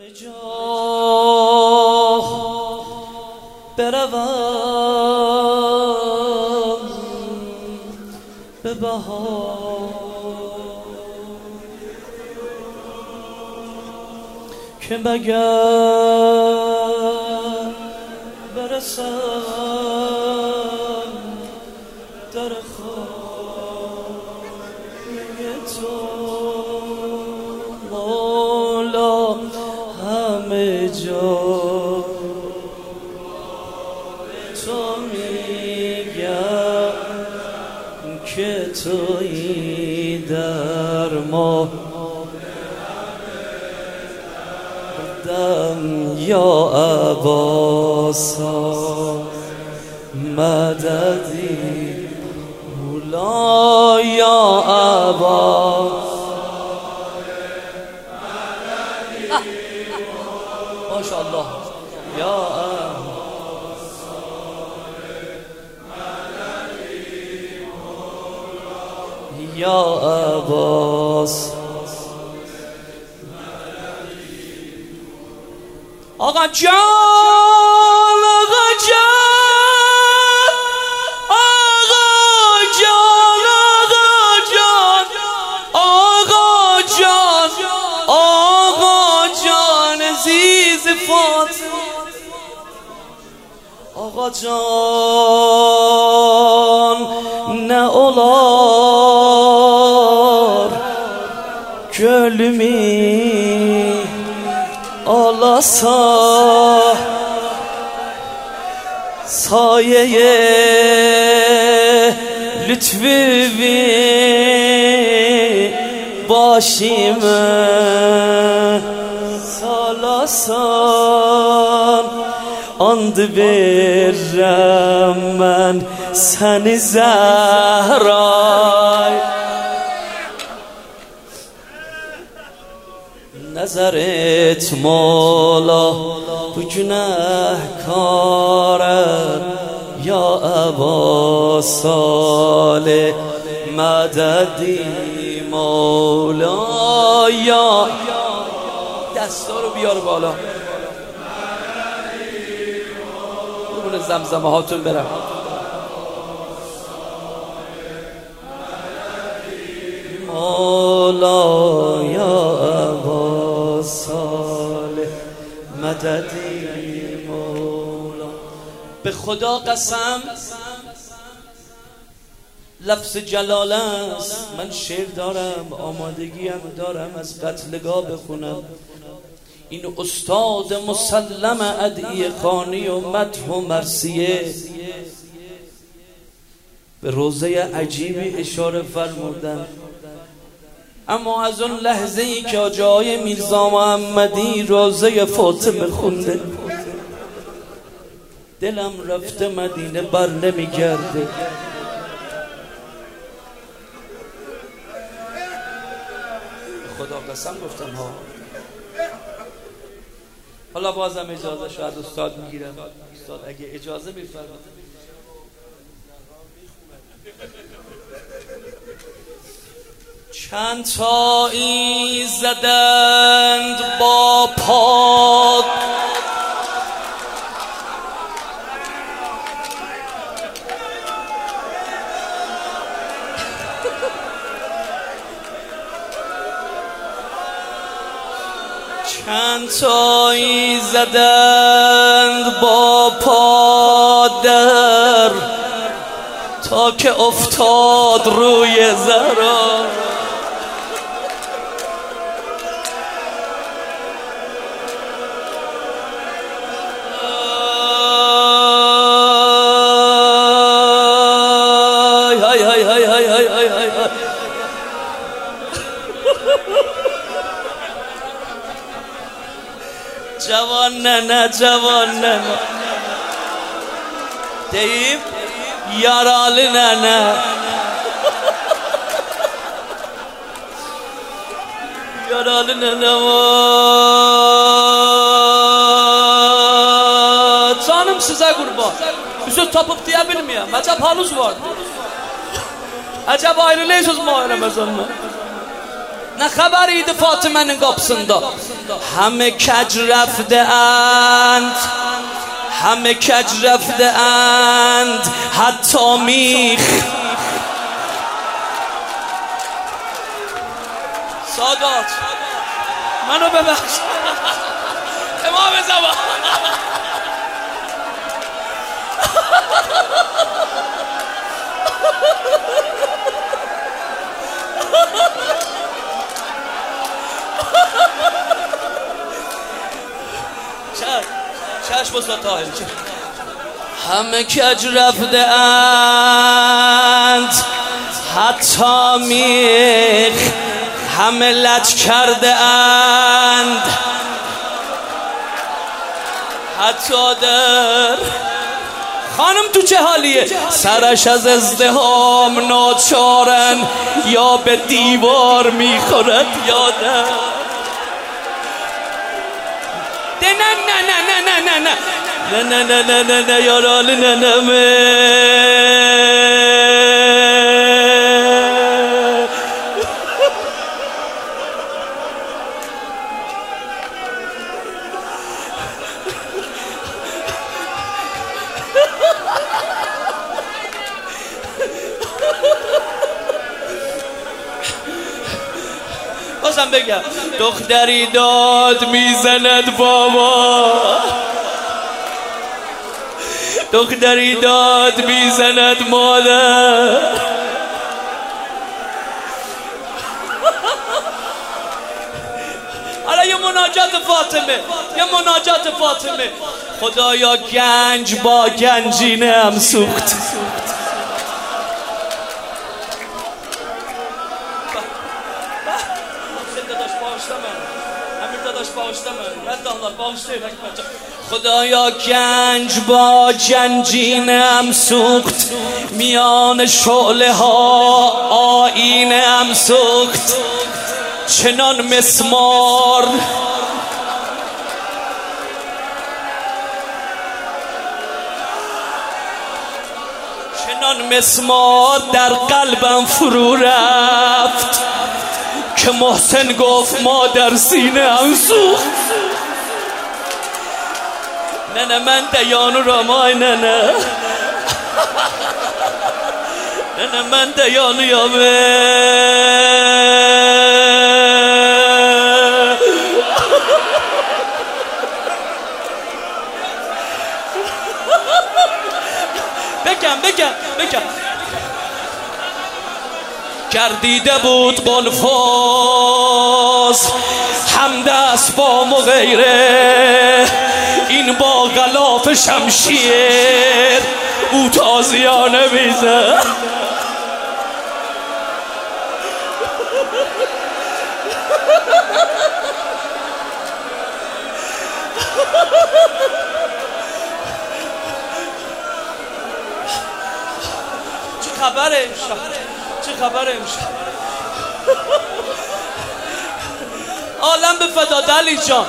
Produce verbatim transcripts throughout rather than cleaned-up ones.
جا بروم به بهار که مگر برسم در خانه تو مولا همه جا تو میگم که تویی در ما یا عباسا مددی مولا یا عباس ماشاءالله یا عباس یا عباس آقا جان آقا جان آقا جان آقا جان آقا جان عزیز فاطمه آقا جان نه olar gölümü alasa sayeye lütfüvi başımı salasan and verem ben seni Zehray نظرت مولا تو گناهکارم یا ابا صالح مددی مولا یا دستا رو بیار بالا قربون زمزمه هاتون برم مولا یا ابا صالح مددی مولا به خدا قسم لفظ جلاله است من شعر دارم آمادگیم دارم از قتلگاه بخونم این استاد مسلم ادعیه خانی و مدح و مرثیه به روضه عجیبی اشاره فرمودن اما از اون لحظه ای که جای میرزا محمدی روضه فاطمه خونده دلم رفته مدینه بر نمیگرده خدا قسم گفتم ها حالا بازم اجازه شاید استاد میگیرم استاد اگه اجازه میفرمایید چند تایی زدند با پاد چند تایی زدند با پادر تا که افتاد روی زرا جوان نه نه جوان نه نه deyip yaralı nene yaralı nene var canım size kurban bir söz tapıp diye bilmiyorum acaba halus var acaba ayrılıyorsunuz mu Ramazan'la ne haberiydi Fatime'nin kapısında همه کج رفته اند، همه کج رفته اند حتی میخ. سادات منو ببخش امام زمان. چشم استاد طاهر. همه کج رفته اند حتی میخ، همه لج کرده اند حتی در. خانم تو چه حالیه؟ سرش از ازدحام ناچارن، یا به دیوار میخورد یا در. نه نه نه نه نه نه نه نه نه نه نه نه یارال نه نه بازم بگم دختری داد میزند بابا، دختری داد میزند مادر. حالا یه مناجات فاطمه، یه مناجات فاطمه. خدایا گنج با گنجینه هم سوخت. خدایا گنج با گنجینم سوخت، میان شعله ها آینم سوخت. چنان مسمار چنان مسمار در قلبم فرو رفت که محسن گفت ما در سینه هم سوخت. نه نه من دیانو رامای نه نه نه نه من دیانو یامه. بگم بگم بگم گردیده بود قلفاز همدست با مغیره، این با غلاف شمشیر او تازیانه میزه. چه خبره امشب؟ چه خبره امشب؟ عالم به فداد علی جان،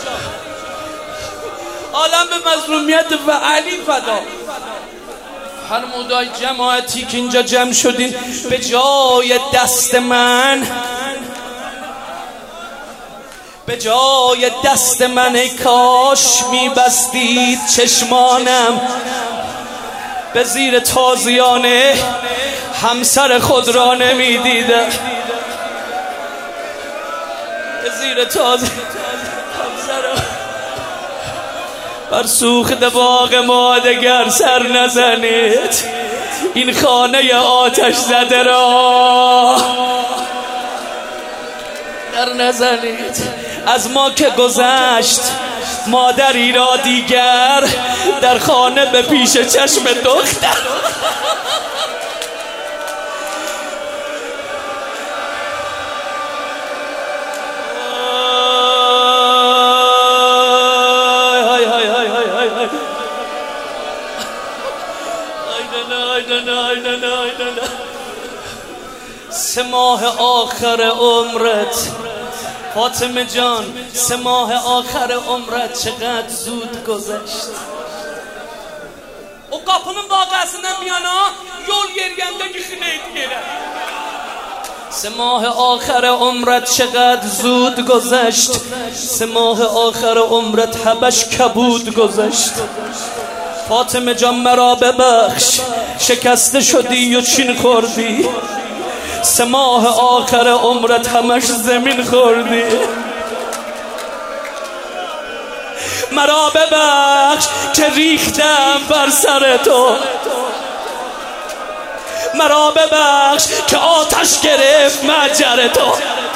عالم به مظلومیت و علی فدا. فرمودای جماعتی که اینجا جمع شدین، به جای دست من، به جای دست من ای کاش میبستید چشمانم، به زیر تازیانه همسر خود را نمیدیدم. به زیر تازیانه همسر بر سوخت باغ ما دگر سر نزنید، این خانه آتش زده را در نزنید. از ما که گذشت مادری را دیگر در خانه به پیش چشم دختر. سه ماه آخر عمرت فاطمه جان، سه ماه آخر عمرت چقدر زود گذشت. O kapının bağqasından bir yana yol yergəndə yıxınaydı yerə. سه ماه آخر عمرت چقدر زود گذشت، سه ماه آخر عمرت حبش کبود گذشت. فاطمه جان مرا ببخش، شکسته شدی و چین خوردی، سه ماه آخر عمرت همش زمین خوردی. مرا ببخش که ریختم بر سر تو، مرا ببخش که آتش گرفت مجر تو.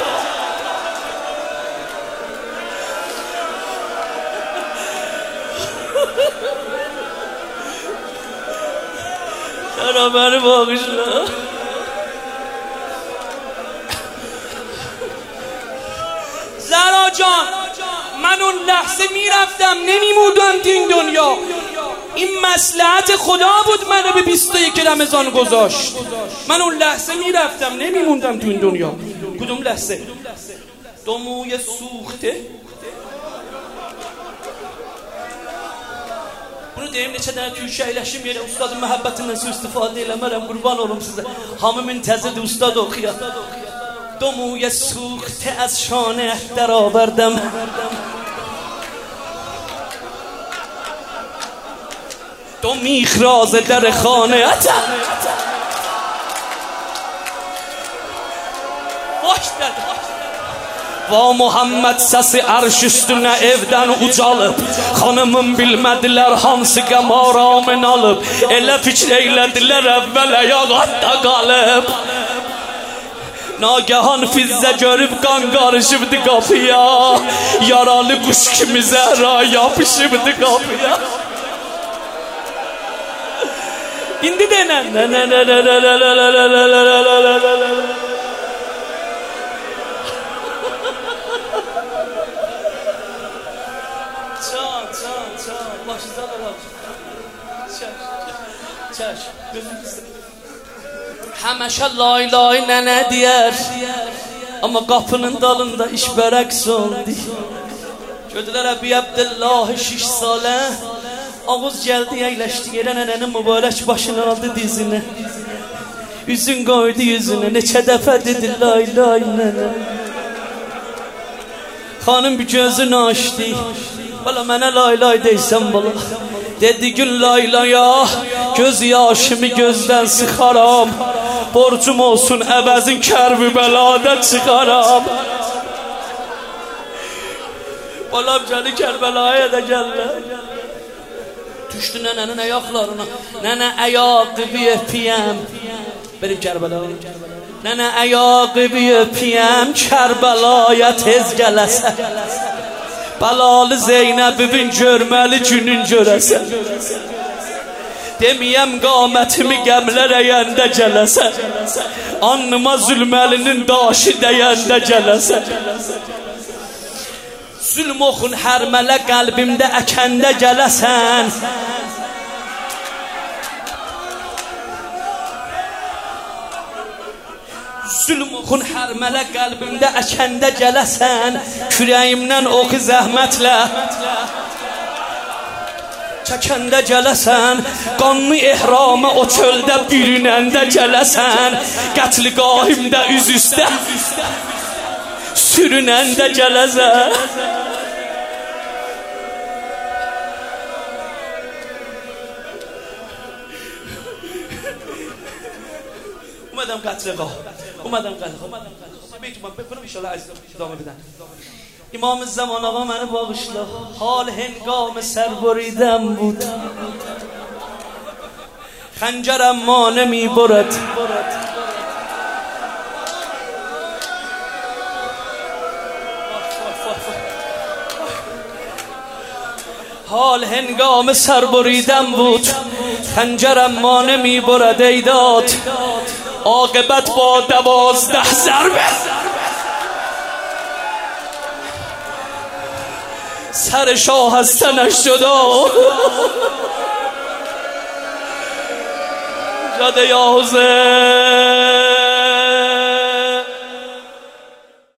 چرا من بغشلا زهرا جان، من اون لحظه میرفتم نمیمودم تو این دنیا. این مصلحت خدا بود منو به بیست و یک رمضان گذاشت. من اون لحظه میرفتم نمیموندم تو این دنیا. کدوم لحظه؟ دو موی سوخته bunu deyim neçə dənə tüşəyləşim yerə ustadım məhəbbətindən su istifadə eləmərəm, qurban olum sizə. Hamı müntəzirdir ustad oxuya. دو موی سوخته از شانه در آوردم، دو میخ راز در خانه اتم. Va Muhammed səsi ərş üstünə evdən ucalıb, xanımın bilmədilər hansı qəm aramın alıb, elə fikr eylədilər əvvəl ayaqda qalıb. Nagahan Fizzə görüb qan qarışıbdı qapıya, yaralı quş kimi Zəhra yapışıbdı qapıya. İndi denən həməşə lay lay nənə deyər, amma qapının dalında iş bərəks oldu. Gördülər Əbi Abdullah şiş salə, ağız gəldi əyləşdi yerə, nənənin mübarək başını aldı dizinə, üzün qoydu yüzünə, neçə dəfə dedi lay lay nənə. Xanım bir gözünü açdı, bala mənə lay lay deysən bala. Dedi gün lay laya, göz yaşımı gözdən sıxaram, borcum olsun əvəzin kərbi bəladə çıxaram. Balam gəli Kərbəlaya da gəllər. Düşdü nənənin ayaqlarına, nənə ayağı bir öpiyəm, benim Kərbəlaya. Nənə ayağı bir öpiyəm, Kərbəlaya tez gələsən. Balalı Zeynəbi bin görməli günün görəsən. Demiyəm qamətimi qəmlər əyəndə gələsən, anlıma zülməlinin daşı dəyəndə gələsən. Zülm oxun hər mələ qəlbimdə əkəndə gələsən. Zülm oxun hər mələ qəlbimdə əkəndə gələsən. Kürəyimdən oxu zəhmətlə çəkəndə gələsən. Qanlı ehrama o çöldə bürünəndə gələsən. Qətliqahimdə üz üstə sürünəndə gələsən. اومدم قتلگاه، اومدم قتلگاه. بیتون من بکنم ایشالا عزیزم ادامه بدن. امام زمان آقا منو باغشلا، حال هنگام سر بریدم بود، خنجرم ما نمی برد. حال هنگام سر بریدم بود، خنجرم ما نمی برد. ای داد عاقبت با دوازده ضربه سر شاه از تنش جدا. جاده یا حسین